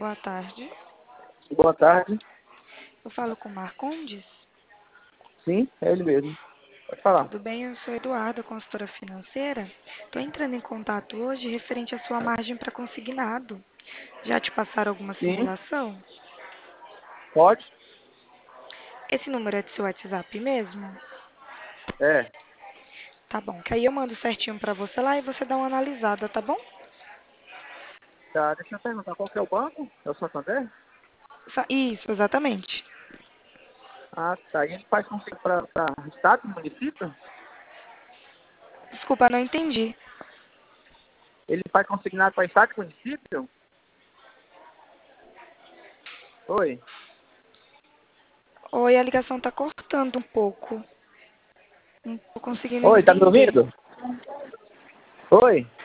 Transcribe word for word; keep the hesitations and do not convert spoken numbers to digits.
Boa tarde. Boa tarde. Eu falo com o Marcondes? Sim, é ele mesmo. Pode falar. Tudo bem? Eu sou Eduarda, consultora financeira. Estou entrando em contato hoje referente à sua margem para consignado. Já te passaram alguma Sim, simulação? pode? Esse número é do seu WhatsApp mesmo? É. Tá bom, que aí eu mando certinho para você lá e você dá uma analisada, tá bom? Tá, deixa eu perguntar, qual que é o banco? É o Santander? Sa- Isso, exatamente. Ah, tá. E ele faz consigo para estado e município? Desculpa, não entendi. Ele faz consignado para estado e município? Oi? Oi, a ligação tá cortando um pouco. Não tô conseguindo Oi, tá me entender. ouvindo? Oi?